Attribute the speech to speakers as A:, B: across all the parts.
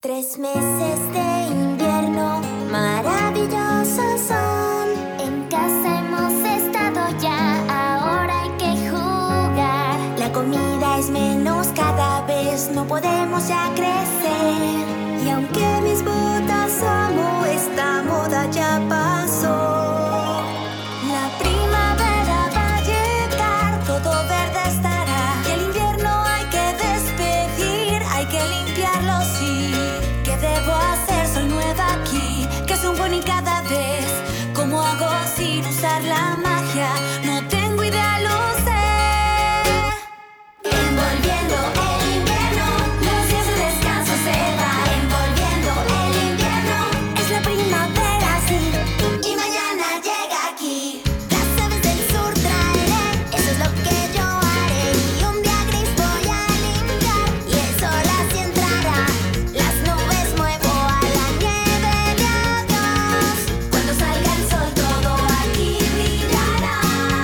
A: 3 meses de invierno maravillosos son. En casa hemos estado ya, ahora hay que jugar. La comida es menos cada vez, no podemos ya crecer. Y aunque mis botas amo, esta moda ya pasó. La primavera va a llegar, todo verde estará. Y el invierno hay que despedir, hay que limpiarlo, sí. ¿Qué debo hacer? Soy nueva aquí. ¿Qué supone cada vez? ¿Cómo hago sin usar la magia? No tengo idea, lo sé. Envolviendo el invierno, los días de descanso se van. Envolviendo el invierno, es la primavera, sí. Y mañana llega aquí. Las aves del sur traeré, eso es lo que yo haré. Y un día gris voy a limpiar, y el sol así entrará. Las nubes muevo a la nieve de adiós. Cuando salga el sol todo aquí brillará.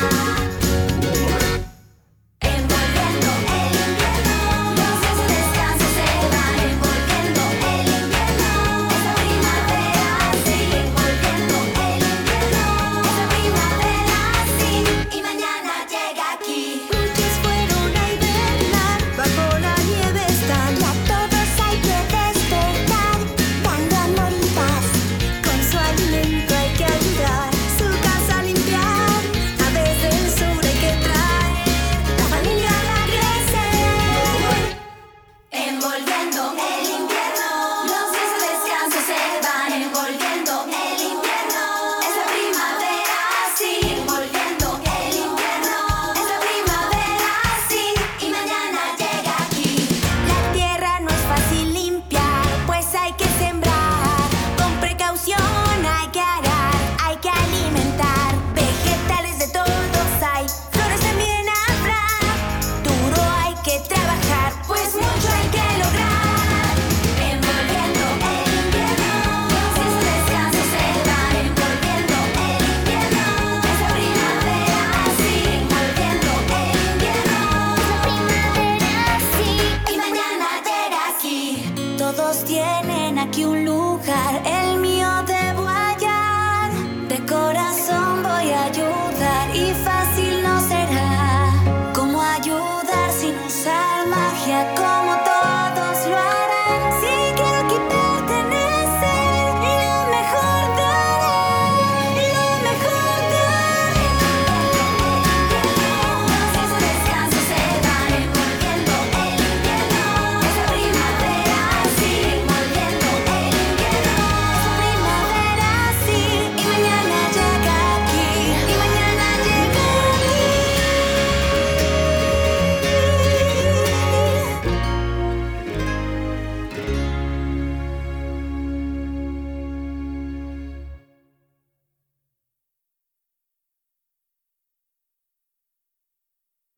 A: Envolviendo el invierno, los días de descanso se van. Envolviendo el invierno, es la primavera, sí. Envolviendo el invierno, es la primavera, sí. Y mañana llega aquí. Muchos fueron a hibernar, bajo la nieve están. Y a todos hay que despertar, dando amor y paz. Con su alimento hay que ayudar, su casa a limpiar. Aves del sur hay que traer, la familia va a crecer. Envolviendo el invierno, los días de descanso se van. Envolviendo el invierno, es la primavera, sí. Envolviendo el invierno, es la primavera, sí. Y mañana llega aquí. La tierra no es fácil limpiar, pues hay que sembrar. Con precaución hay que arar, hay que alimentar. Vegetales de todos hay, flores también habrá. Duro hay que trabajar, pues mucho hay que lograr. Envolviendo el invierno, los días de descanso se van. Envolviendo el invierno, es la primavera, sí. Envolviendo el invierno, es la primavera, sí. Y mañana llega aquí. Todos tienen aquí un lugar, el